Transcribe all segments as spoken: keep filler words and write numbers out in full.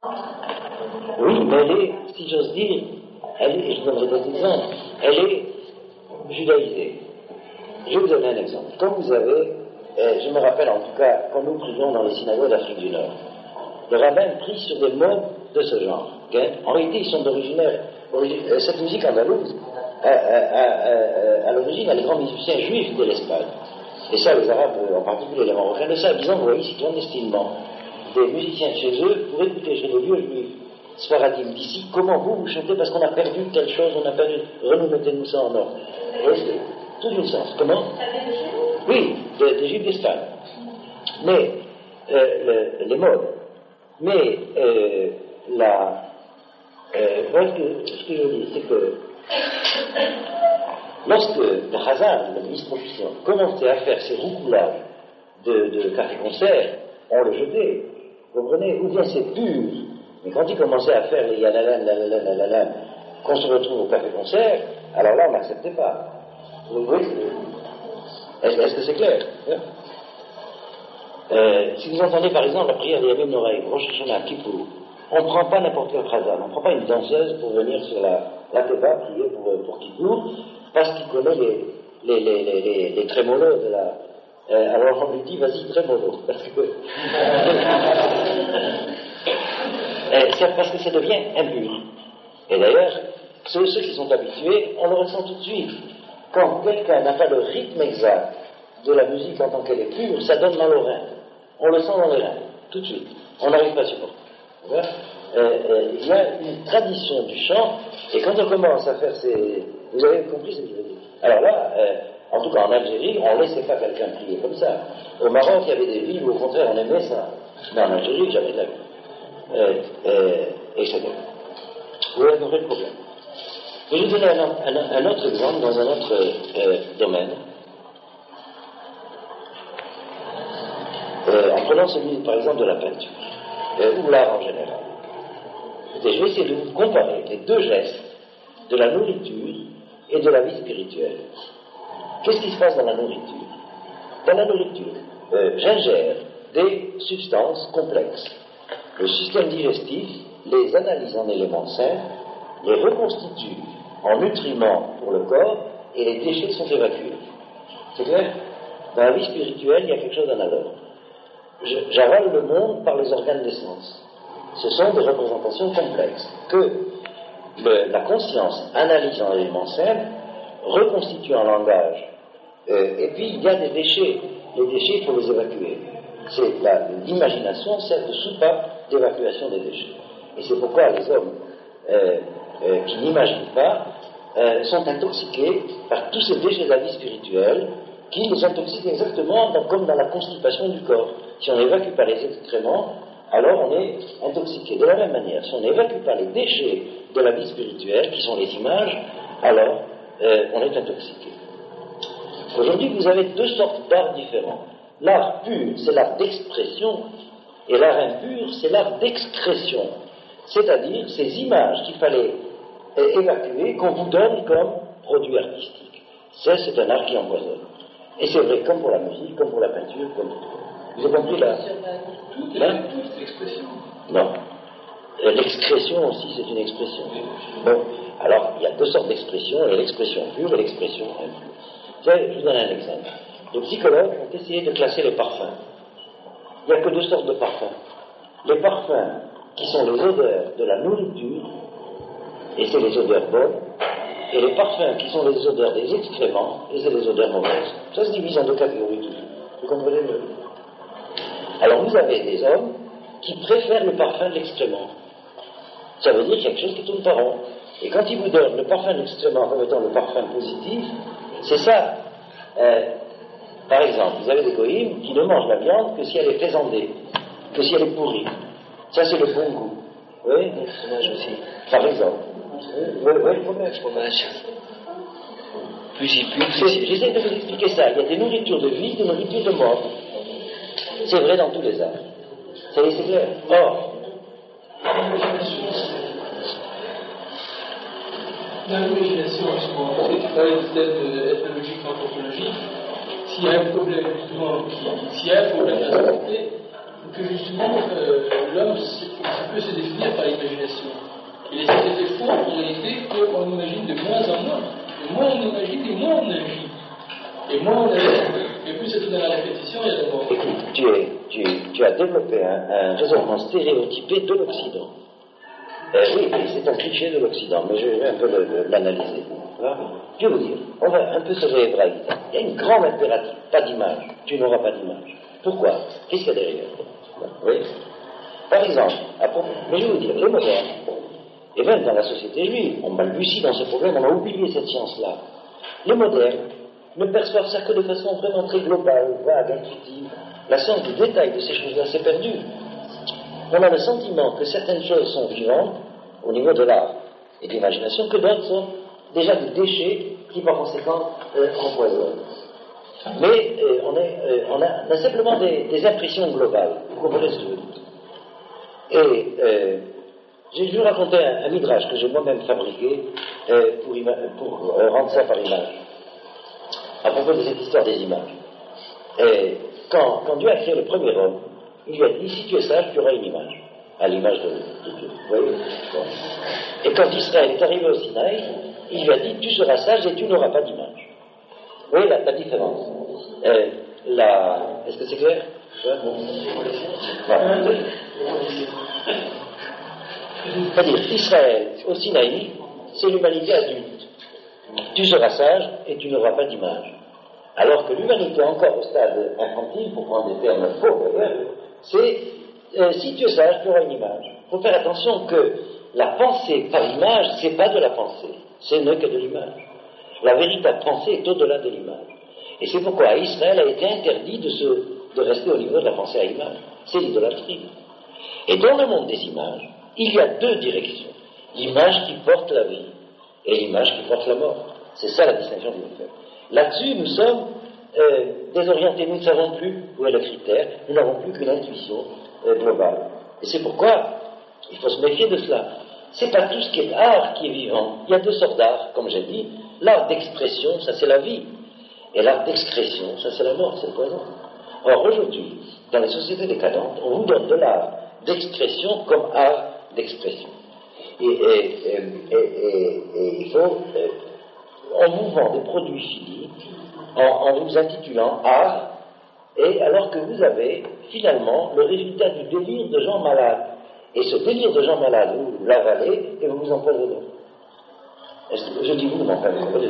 Oui, mais elle est, si j'ose dire, elle est, et je donnerai d'autres exemples, elle est judaïsée. Je vais vous donner un exemple. Quand vous avez, euh, je me rappelle en tout cas, quand nous prions dans les synagogues d'Afrique du Nord, le rabbin prie sur des modes de ce genre. Okay? En réalité, ils sont d'originaire. Origi euh, cette musique andalouse, à, à, à, à l'origine, elle est grands musiciens juifs de l'Espagne. Et ça, les Arabes, en particulier les Marocains, le savent, disant, vous voyez, ici, clandestinement, des musiciens de chez eux pour écouter chez les vieux juifs Sfaradim d'ici, comment vous, vous chantez parce qu'on a perdu telle chose, on a perdu, remettez-nous ça en ordre. Vous voyez, c'est tout une sens. Comment? Oui, des, des juifs d'Espagne. Mais, euh, le, les modes. Mais, euh, la, euh, voilà ce que, ce que je veux dire, c'est que, lorsque le Hazan, le ministre officiel, commençait à faire ses roucoulages de, de café-concert, on le jetait, vous comprenez? Ou bien c'est pur. Mais quand il commençait à faire les yalalan, lalalan, lalalan, qu'on se retrouve au café-concert, alors là, on n'acceptait pas. Vous voyez? Est-ce est que c'est clair? euh, Si vous entendez par exemple la prière de Yamim Noraïm, Rosh Hashanah, Kippour, on ne prend pas n'importe quel Khazan, on ne prend pas une danseuse pour venir sur la, la Teva prier pour, pour Kippour, parce qu'il connaît les, les, les, les, les, les trémolos de la... Euh, alors on lui dit, vas-y, trémolo, parce que... Euh, c'est parce que ça devient impur. Et d'ailleurs, ceux, ceux qui sont habitués, on le ressent tout de suite. Quand quelqu'un n'a pas le rythme exact de la musique en tant qu'elle est pure, ça donne mal aux reins. On le sent dans les reins, tout de suite. On n'arrive pas à supporter. Euh, euh, il y a une tradition du chant, et quand on commence à faire ces... Vous avez compris ce que je veux dire? Alors là, euh, en tout cas en Algérie, on ne laissait pas quelqu'un prier comme ça. Au Maroc, il y avait des villes où au contraire on aimait ça. Mais en Algérie, jamais de la vie. Euh, euh, et c'est bon. Vous avez compris le problème. Je vais vous donner un, un, un autre exemple dans un autre euh, domaine. Euh, en prenant celui, par exemple, de la peinture, euh, ou l'art en général. Écoutez, je vais essayer de vous comparer les deux gestes de la nourriture et de la vie spirituelle. Qu'est-ce qui se passe dans la nourriture? Dans la nourriture, euh, j'ingère des substances complexes. Le système digestif les analyse en éléments sains, les reconstitue en nutriments pour le corps et les déchets sont évacués. C'est clair? Dans la vie spirituelle, il y a quelque chose d'analogue. J'avale le monde par les organes des sens. Ce sont des représentations complexes que le, la conscience analyse en éléments simples, reconstitue en langage, euh, et puis il y a des déchets. Les déchets, il faut les évacuer. C'est l'imagination sert de soupape d'évacuation des déchets. Et c'est pourquoi les hommes euh, euh, qui n'imaginent pas euh, sont intoxiqués par tous ces déchets de la vie spirituelle qui les intoxiquent exactement dans, comme dans la constipation du corps. Si on n'évacue pas les excréments, alors on est intoxiqué. De la même manière, si on n'évacue pas les déchets de la vie spirituelle, qui sont les images, alors euh, on est intoxiqué. Aujourd'hui, vous avez deux sortes d'arts différents. L'art pur, c'est l'art d'expression, et l'art impur, c'est l'art d'excrétion. C'est-à-dire ces images qu'il fallait euh, évacuer, qu'on vous donne comme produit artistique. Ça, c'est un art qui empoisonne. Et c'est vrai comme pour la musique, comme pour la peinture, comme pour tout. Vous avez compris là? Tout est toute l'expression. Non. Euh, l'excrétion aussi, c'est une expression. Bon, alors, il y a deux sortes d'expressions, il y a l'expression pure et l'expression impure. Vous savez, je vous donne un exemple. Les psychologues ont essayé de classer les parfums. Il n'y a que deux sortes de parfums. Les parfums qui sont les odeurs de la nourriture, et c'est les odeurs bonnes, et les parfums qui sont les odeurs des excréments, et c'est les odeurs mauvaises. Ça se divise en deux catégories toujours. Vous comprenez le... Alors vous avez des hommes qui préfèrent le parfum de l'excrément. Ça veut dire qu'il y a quelque chose qui tourne pas rond. Et quand ils vous donnent le parfum de l'excrément comme étant le parfum positif, c'est ça. Euh, par exemple, vous avez des goïms qui ne mangent la viande que si elle est faisandée, que si elle est pourrie. Ça, c'est le bon goût. Oui, le fromage aussi. Par exemple. Oui, oui, le fromage. fromage. Plus il pue, plus il... J'essaie de vous expliquer ça. Il y a des nourritures de vie, des nourritures de mort. C'est vrai dans tous les arts. Ça y est, c'est clair. Or, dans l'imagination, on sait que parlait peut-être ethnologique, anthropologique, s'il y a un problème, justement, qui, s'il y a un problème à la santé, que justement euh, l'homme peut se définir par l'imagination. Et les sociétés font en réalité qu'on imagine de moins en moins. Et moins on imagine, et moins on agit. Et moins on agit, et plus c'est dans la répétition, il y a d'abord. Écoute, tu, es, tu, tu as développé un, un raisonnement stéréotypé de l'Occident. Euh, oui, c'est un cliché de l'Occident, mais je vais un peu le, le, l'analyser. Je vais vous dire, on va un peu se réhébraïser. Il y a une grande impérative, pas d'image. Tu n'auras pas d'image. Pourquoi? Qu'est-ce qu'il y a derrière? Oui. Par exemple, à propos, mais je vais vous dire, les modernes, et même dans la société juive, on balbutie dans ce problème, on a oublié cette science-là. Les modernes ne perçoivent ça que de façon vraiment très globale, vague, intuitive. La science du détail de ces choses-là s'est perdue. On a le sentiment que certaines choses sont vivantes au niveau de l'art et de l'imagination, que d'autres sont déjà des déchets qui par conséquent euh, empoisonnent. Mais euh, on, est, euh, on, a, on a simplement des, des impressions globales. Vous comprenez ce que je veux dire? Et euh, je vais vous raconter un, un midrash que j'ai moi-même fabriqué euh, pour, ima- pour euh, rendre ça par image. À propos de cette histoire des images. Et quand, quand Dieu a créé le premier homme, il lui a dit, si tu es sage, tu auras une image, à l'image de, de Dieu. Vous voyez? Bon. Et quand Israël est arrivé au Sinaï, il lui a dit, tu seras sage et tu n'auras pas d'image. Vous voyez la, la différence? euh, la... Est-ce que c'est clair? Ouais, bon. Voilà. C'est-à-dire, Israël, au Sinaï, c'est l'humanité adulte. Tu seras sage et tu n'auras pas d'image. Alors que l'humanité, encore au stade infantile, pour prendre des termes faux d'ailleurs, c'est euh, si tu es sage, tu auras une image. Il faut faire attention que la pensée par image, c'est pas de la pensée, ce n'est que de l'image. La véritable pensée est au-delà de l'image. Et c'est pourquoi Israël a été interdit de, se, de rester au niveau de la pensée à image. C'est l'idolâtrie. Et dans le monde des images, il y a deux directions. L'image qui porte la vie et l'image qui porte la mort. C'est ça la distinction qu'il faut faire. Là-dessus, nous sommes euh, désorientés, nous ne savons plus où est le critère, nous n'avons plus qu'une intuition euh, globale. Et c'est pourquoi il faut se méfier de cela. C'est pas tout ce qui est art qui est vivant. Il y a deux sortes d'art, comme j'ai dit. L'art d'expression, ça c'est la vie. Et l'art d'excrétion, ça c'est la mort, c'est le poison. Or aujourd'hui, dans les sociétés décadentes, on vous donne de l'art d'expression comme art d'expression. Et, et, et, et, et, et il faut... Euh, on vous vend des produits finis en, en vous intitulant art, et alors que vous avez finalement le résultat du délire de gens malades. Et ce délire de gens malades, vous l'avalez et vous vous empoisonnez. Est-ce que je dis vous, mais enfin, vous comprenez.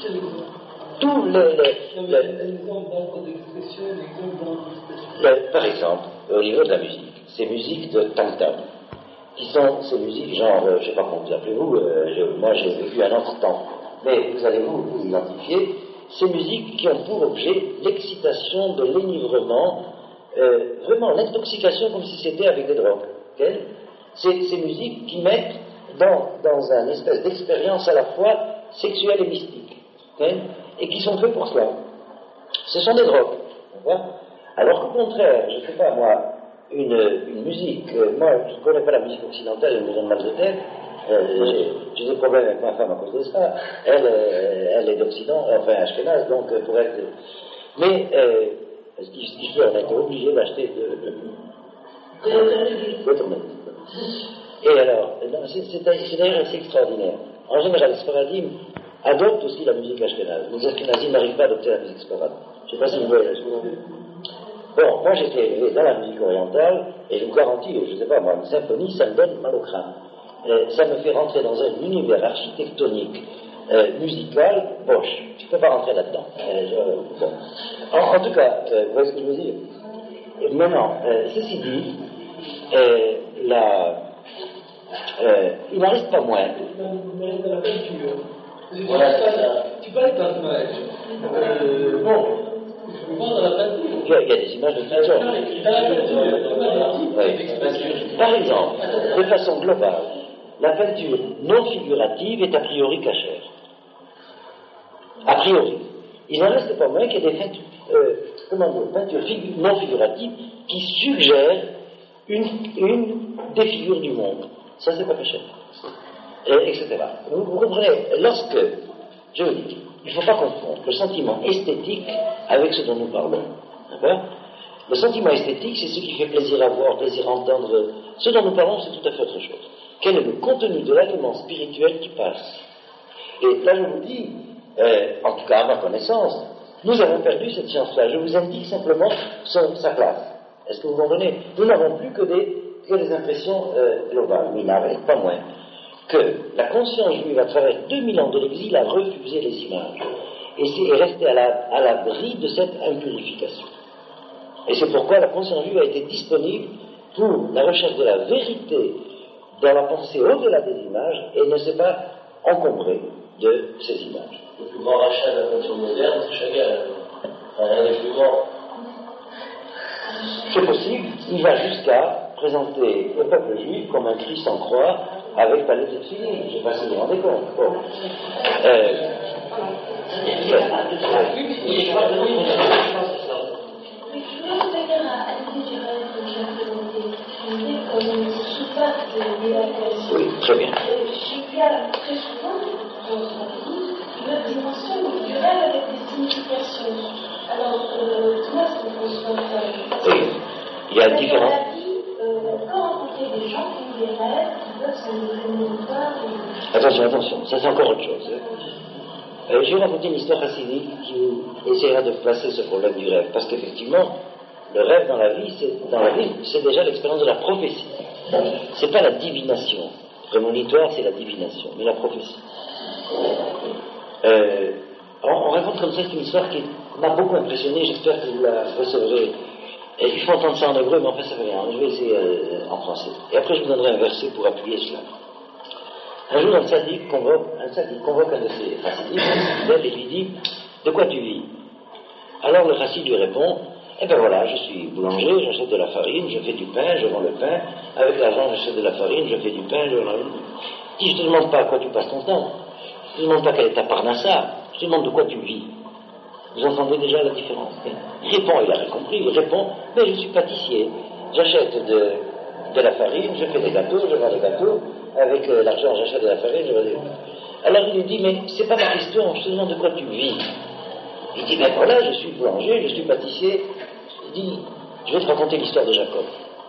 Tous les. les, les L'exemple d'art d'expression, l'exemple d'art d'expression. Par exemple, au niveau de la musique, ces musiques de tam-tam, qui sont ces musiques genre, euh, je ne sais pas comment vous appelez-vous, euh, je, moi j'ai vécu un autre temps. Mais vous allez vous, vous identifier ces musiques qui ont pour objet l'excitation de l'énivrement, euh, vraiment l'intoxication comme si c'était avec des drogues. Okay? C'est ces musiques qui mettent dans, dans une espèce d'expérience à la fois sexuelle et mystique, okay? Et qui sont faites pour cela. Ce sont des drogues. Okay? Alors qu'au contraire, je ne sais pas moi, une, une musique, euh, moi je ne connais pas la musique occidentale, elle me donne mal de tête. Euh, j'ai, j'ai des problèmes avec ma femme à cause de ça. Elle, euh, elle est d'Occident, enfin ashkénaze, donc euh, pour être. Mais euh, ce qui se fait, on a été obligé d'acheter de. de... de Et alors, c'est, c'est, c'est d'ailleurs assez extraordinaire. En général, les Sfaradim adoptent aussi la musique ashkénaze. Les ashkénazim n'arrivent pas à adopter la musique sfarade. Je ne sais pas si vous voyez la chose. Bon, moi j'étais élevé dans la musique orientale, et je vous garantis, je ne sais pas, moi, une symphonie, ça me donne mal au crâne. Euh, ça me fait rentrer dans un univers architectonique, euh, musical, boche. Je ne peux pas rentrer là-dedans. Euh, je, bon. en, en tout cas, euh, vous voyez ce que je veux dire? Et maintenant, euh, ceci dit, euh, la, euh, il n'en reste pas moins. Dans la peinture. Voilà, c'est ça. Tu parles d'image. Euh, bon, je me vois dans la peinture. Il y, a, il y a des images de toutes sortes. Dans la peinture, oui. Par exemple, de façon globale, la peinture non figurative est a priori cachère. A priori. Il n'en reste pas moins qu'il y a des peintures, euh, comment dire, peintures figu- non figuratives qui suggèrent une, une des figures du monde. Ça, c'est pas cachère. Et, et cetera. Vous, vous comprenez, lorsque, je vous dis, il ne faut pas confondre le sentiment esthétique avec ce dont nous parlons. D'accord ? Le sentiment esthétique, c'est ce qui fait plaisir à voir, plaisir à entendre. Ce dont nous parlons, c'est tout à fait autre chose. Quel est le contenu de l'aliment spirituel qui passe? Et là, je vous dis, euh, en tout cas à ma connaissance, nous avons perdu cette science-là. Je vous indique simplement son, sa place. Est-ce que vous comprenez? Nous n'avons plus que des, que des impressions euh, globales, mais il n'arrête pas moins que la conscience juive, à travers deux mille ans de l'exil, a refusé les images et est restée à, la, à l'abri de cette impurification. Et c'est pourquoi la conscience juive a été disponible pour la recherche de la vérité dans la pensée au-delà des images et ne s'est pas encombrée de ces images. Le plus grand rachat de la peinture moderne, c'est Chagall. Un des plus grands. C'est possible, il va jusqu'à présenter le peuple juif comme un Christ en croix avec palette de fini. Je ne sais pas si vous vous rendez compte. Bon. Euh, Oui, très bien. Il y a très souvent, une dimension du rêve avec des significations. Alors, euh, Thomas, ce qu'on reçoit ça. Oui, il y a différents. Quand rencontrer des gens qui ont des rêves, qui peuvent s'en donner une part. Attention, attention, ça c'est encore autre chose. Euh, je vais raconter une histoire racidique qui vous essaiera de placer ce problème du rêve, parce qu'effectivement, le rêve dans la vie, c'est, dans la vie, c'est déjà l'expérience de la prophétie. C'est pas la divination. Prémonitoire, c'est la divination, mais la prophétie. Euh, on, on raconte comme ça, c'est une histoire qui m'a beaucoup impressionné, j'espère que vous la recevrez. Et il faut entendre ça en hébreu, mais en fait ça veut rien. Je vais essayer euh, en français. Et après je vous donnerai un verset pour appuyer cela. Un jour, un tzaddik convoque un, tzaddik convoque un de ses chassidim et lui dit « De quoi tu vis ?» Alors le chassid lui répond « Eh bien voilà, je suis boulanger, j'achète de la farine, je fais du pain, je vends le pain. Avec l'argent, j'achète de la farine, je fais du pain, je vends le pain. » Il dit « Je te demande pas à quoi tu passes ton temps. Je te demande pas quelle est ta parnassa. Je te demande de quoi tu vis. » Vous entendez déjà la différence. Il répond, il a rien compris, il répond « Mais je suis pâtissier, j'achète de, de la farine, je fais des gâteaux, je vends des gâteaux. Avec euh, l'argent, j'achète de la farine, je vends des gâteaux. » Alors il lui dit « Mais c'est pas ma question, je te demande de quoi tu vis. » Il dit « Ben voilà, je suis boulanger, je suis pâtissier. » Il dit « Je vais te raconter l'histoire de Jacob. »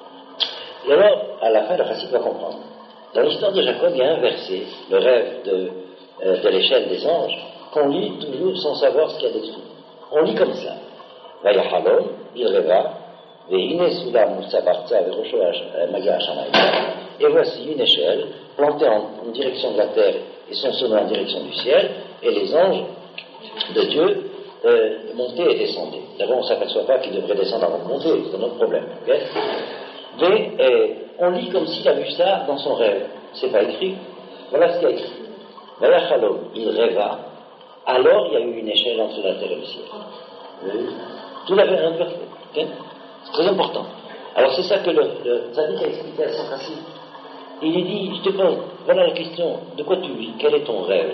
Et alors, à la fin, le chassid va comprendre. Dans l'histoire de Jacob, il y a un verset, le rêve de, euh, de l'échelle des anges, qu'on lit toujours sans savoir ce qu'il y a décrit. On lit comme ça. Vayahalom, il rêva, Ve'ine Sulam Sabartza Veroshoach Maga Hashamayim. Et voici une échelle plantée en, en direction de la terre et son sommet en direction du ciel, et les anges de Dieu euh, montaient et descendaient. D'abord, on ne s'aperçoit pas qu'ils devraient descendre avant de monter, c'est un autre problème. Okay? Mais euh, on lit comme s'il a vu ça dans son rêve. C'est pas écrit. Voilà ce qu'il y a écrit. Vayahalom, il rêva. Alors il y a eu une échelle entre la terre et le ciel. Oui. Tout à fait inversé. Okay? C'est très important. Alors c'est ça que le, le tzaddik a expliqué à son chassid. Il lui dit, je te pose, voilà la question, de quoi tu vis? Quel est ton rêve?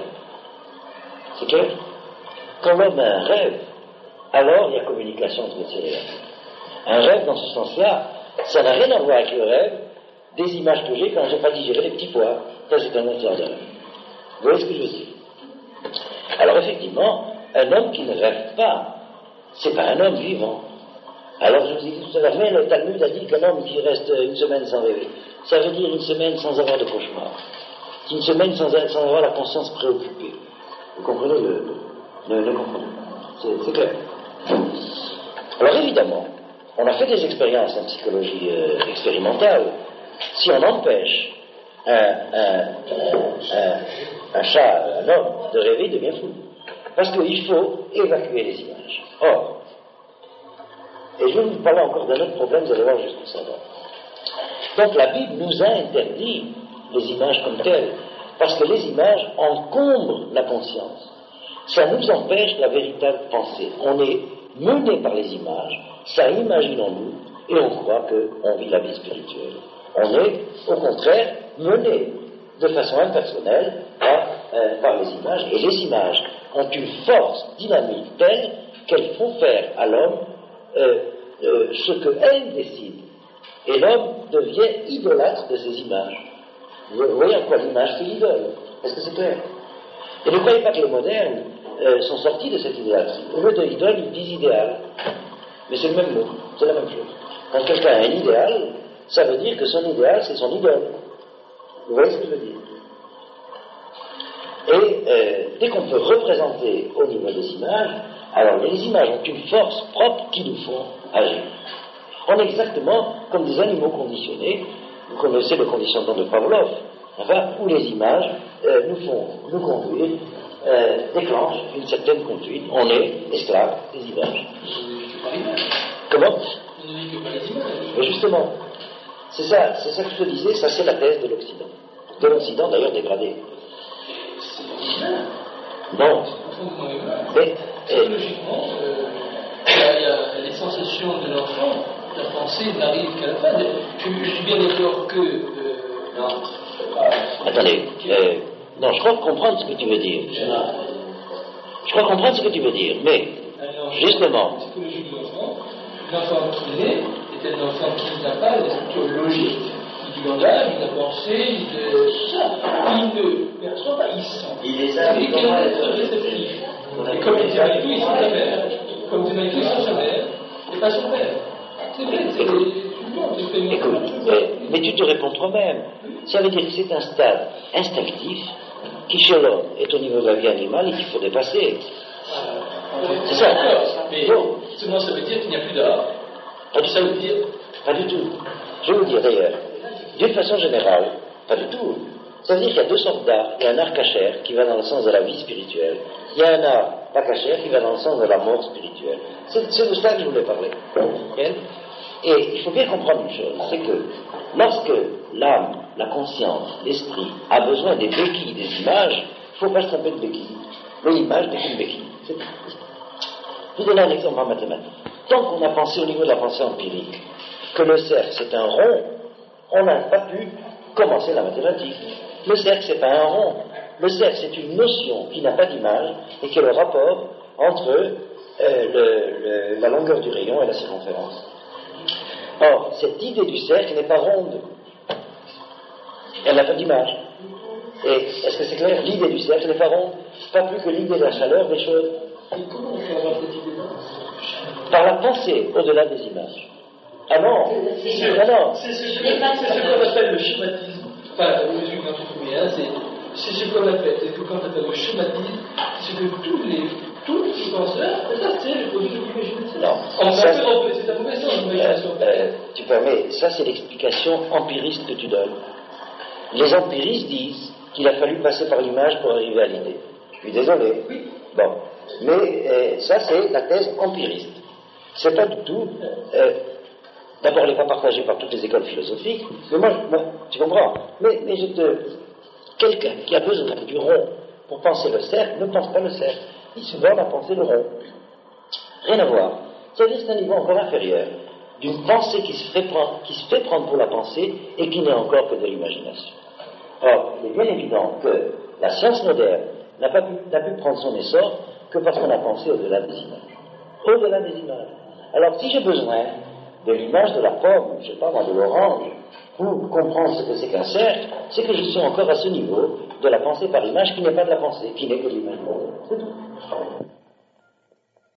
C'est clair? Quand l'homme a un rêve, alors il y a communication entre le ciel et la terre. Un rêve, dans ce sens-là, ça n'a rien à voir avec le rêve des images que j'ai quand j'ai pas digéré les petits pois. Ça, c'est un autre genre de rêve. Vous voyez ce que je veux dire? Alors effectivement, un homme qui ne rêve pas, c'est pas un homme vivant. Alors je vous ai dit tout à l'heure, mais le Talmud a dit qu'un homme qui reste une semaine sans rêver, ça veut dire une semaine sans avoir de cauchemar, une semaine sans, sans avoir la conscience préoccupée. Vous comprenez le, le, le comprenez c'est, c'est clair. Alors évidemment, on a fait des expériences en psychologie euh, expérimentale. Si on empêche un, un, un, un chat, un homme, de rêver, il devient fou. Parce qu'il faut évacuer les images. Or, et je vais vous parler encore d'un autre problème, vous allez voir jusqu'où ça va. Donc la Bible nous a interdit les images comme telles, parce que les images encombrent la conscience. Ça nous empêche la véritable pensée. On est mené par les images, ça imagine en nous, et on croit qu'on vit la vie spirituelle. On est, au contraire, mené de façon impersonnelle par, euh, par les images, et les images ont une force dynamique telle qu'elles font faire à l'homme euh, euh, ce qu'elles décident. Et l'homme devient idolâtre de ces images. Vous voyez en quoi l'image fait l'idole? Est-ce que c'est clair? Et ne croyez pas que les modernes euh, sont sortis de cette idolâtrie. Au lieu de l'idole, ils disent idéal. Mais c'est le même mot, c'est la même chose. Quand quelqu'un a un idéal, ça veut dire que son idéal, c'est son idole. Vous voyez ce que je veux dire? Et euh, dès qu'on peut représenter au niveau des images, alors les images ont une force propre qui nous font agir. On est exactement comme des animaux conditionnés. Vous connaissez le conditionnement de Pavlov, enfin, où les images euh, nous font nous conduire, euh, déclenchent une certaine conduite. On est esclave des images. Comment? On ne vit que par les images. Mais justement, c'est ça, c'est ça que je te disais, ça c'est la thèse de l'Occident. De l'Occident d'ailleurs dégradé. Non. Mais, psychologiquement, euh, il y, a, il y a les sensations de l'enfant, la pensée n'arrive qu'à la fin. Je, je suis bien d'accord que. Euh, non. Attendez, euh, non, je crois comprendre ce que tu veux dire. Je crois comprendre ce que tu veux dire, mais justement. La psychologie de l'enfant, l'enfant qui naît est un enfant qui n'a pas la structure logique. Il langage, il a pensé, il tout ça. Il ne perçoit pas, il sent. Il est ça, il est réceptif. Et comme il dit Manitou, il sent sa mère. Comme dit Manitou, il sent sa mère, et pas son père. C'est vrai, c'est écoute, mais, mais tu te réponds toi-même. Ça veut dire que c'est un stade instinctif qui, chez l'homme, est au niveau de la vie animale et qu'il faut dépasser. C'est ça. Mais seulement ça veut dire qu'il n'y a plus d'art. Ça veut dire. Pas du tout. Je vais vous dire d'ailleurs. D'une façon générale, pas du tout. Ça veut dire qu'il y a deux sortes d'art. Il y a un art cachère qui va dans le sens de la vie spirituelle. Il y a un art pas cachère qui va dans le sens de la mort spirituelle. C'est, c'est de ça que je voulais parler. Okay? Et il faut bien comprendre une chose, c'est que lorsque l'âme, la conscience, l'esprit a besoin des béquilles, des images, il ne faut pas se tromper de béquilles. L'image n'est qu'une béquille. C'est tout. Je vous donne un exemple en mathématiques. Tant qu'on a pensé au niveau de la pensée empirique que le cercle c'est un rond, on n'a pas pu commencer la mathématique. Le cercle, c'est pas un rond. Le cercle, c'est une notion qui n'a pas d'image et qui est le rapport entre euh, le, le, la longueur du rayon et la circonférence. Or, cette idée du cercle n'est pas ronde. Elle n'a pas d'image. Et est-ce que c'est clair? L'idée du cercle n'est pas ronde. Pas plus que l'idée de la chaleur des choses. Et comment on peut avoir cette idée-là? Par la pensée au-delà des images. Ah non, c'est, ah non. C'est ce, c'est ce qu'on appelle le schématisme. Enfin, le truc dans tout le c'est, c'est ce qu'on appelle, c'est ce qu'on appelle le schématisme, c'est que tous les, tous les penseurs, ça c'est le produit de l'imagination. Non, on ça, a fait, c'est un mauvais sens, l'imagination. Euh, euh, tu permets, ça c'est l'explication empiriste que tu donnes. Les empiristes disent qu'il a fallu passer par l'image pour arriver à l'idée. Je suis désolé. Oui. Bon, mais euh, ça c'est la thèse empiriste. C'est pas du tout. Euh, D'abord, elle n'est pas partagée par toutes les écoles philosophiques, mais moi, moi tu comprends, mais, mais je te... Quelqu'un qui a besoin du rond pour penser le cercle ne pense pas le cercle, il se borne à penser le rond. Rien à voir. Ça veut dire que c'est un niveau encore inférieur d'une pensée qui se, fait prendre, qui se fait prendre pour la pensée et qui n'est encore que de l'imagination. Or, il est bien évident que la science moderne n'a pas pu, n'a pu prendre son essor que parce qu'on a pensé au-delà des images. Au-delà des images. Alors, si j'ai besoin de l'image de la pomme, je ne sais pas moi, de l'orange, pour comprendre ce que c'est qu'un cercle, c'est que je suis encore à ce niveau de la pensée par image qui n'est pas de la pensée, qui n'est que de l'image. C'est tout.